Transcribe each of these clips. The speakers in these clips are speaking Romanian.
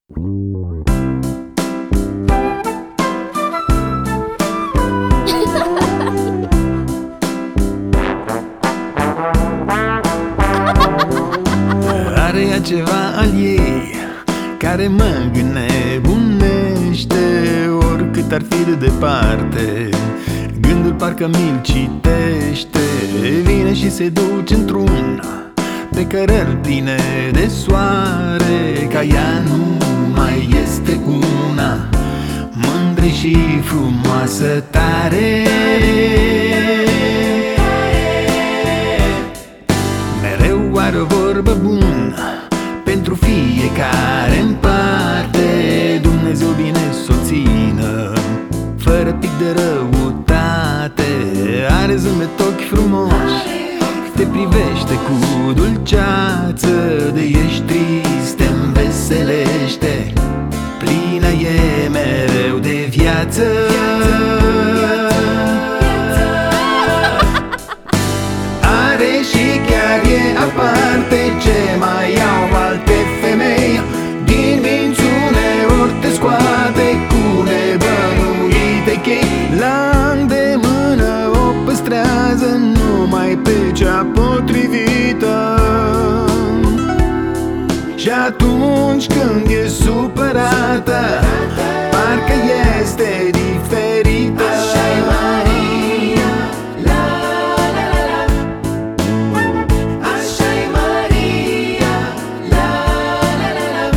Are ea ceva al ei care mă înnebunește, oricât ar fi de departe. Gândul parcă mi-l citește, vine și se duce într-una pe cărări pline de soare. Ca ea nu mai este una, mândră și frumoasă tare. Mereu are o vorbă bună pentru fiecare în parte. Dumnezeu bine s-o țină, fără pic de răutate. Are zâmbet, ochi frumoși, te privește cu dulceață. De ești trist, te înveselește, plină e mereu de viață. Are și chiar e aparte ce mai au alte femei. Din minți uneori te scoate cu nebănuite chei. La îndemână o păstrează numai pe cea potrivită. Și atunci când e supărată, parcă este diferită. Așa-i Maria, la la la la. Așa-i Maria, la la la la.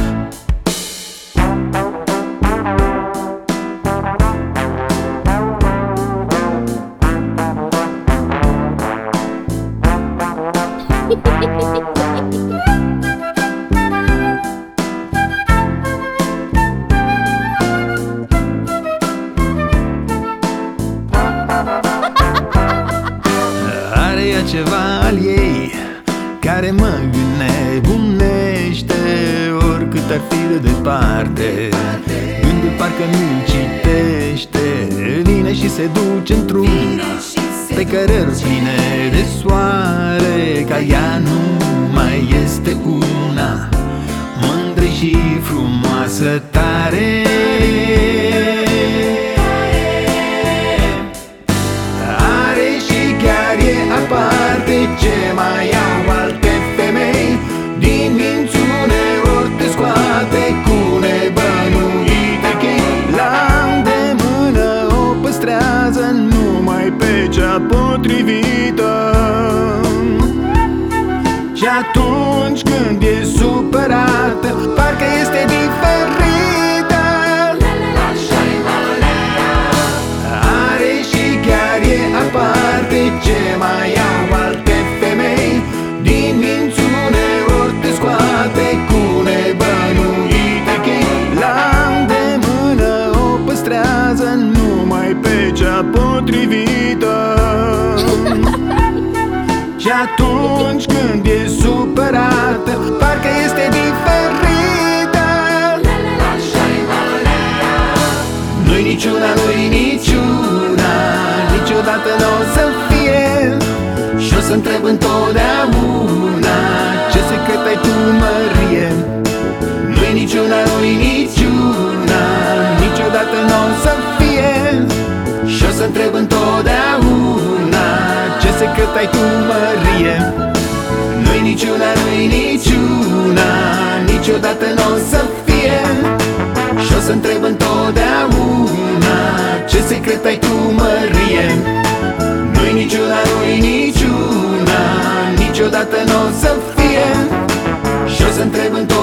Are ea ceva al ei care mă înnebunește, oricât ar fi de departe. Gândul parcă nu-l citește, vine și se duce într-una pe cărări pline de soare. Ca ea nu mai este una, mândră și frumoasă tare. Are și chiar e aparte ce mai au alte femei. Din minți uneori te scoate cu nebănuite chei. La îndemână o păstrează numai pe cea potrivită. Și atunci când e supărată, parcă este diferită. Așa-i Maria. Are și chiar e aparte ce mai au alte femei. Din minți uneori te scoate cu nebănuite chei. La îndemână o păstrează numai pe cea potrivită. Și atunci când e supărată, parcă este diferită. Așa-i Maria. Nu-i niciuna, nu-i niciuna, niciodată n-o să fie. Și o să întreb întotdeauna, ce secret ai tu, Mărie? Nu-i niciuna, nu-i niciuna, niciodată n-o să fie. Și o să întreb întotdeauna, ce secret ai tu, Mărie? Nu-i niciuna, nu-i niciuna, niciodată n-o să fie. Și o să întreb întotdeauna, ce secret ai tu, Mărie? Nu-i niciuna, nu-i niciuna, niciodată n-o să fie. Și o să întreb întotdeauna,